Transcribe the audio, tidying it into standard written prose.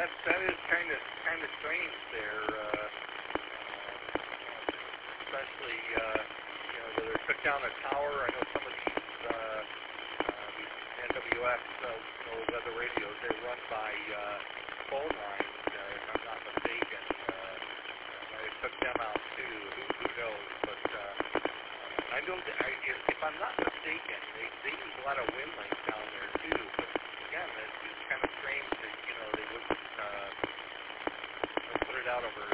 that is kind of strange there, especially whether it took down a tower. I know some of these NWS weather radios, they're run by phone lines, if I'm not mistaken. Might have took them out too. Who knows? But I know that if I'm not mistaken, they use a lot of wind length down there too. But again, it's kind of strange that they wouldn't put it out over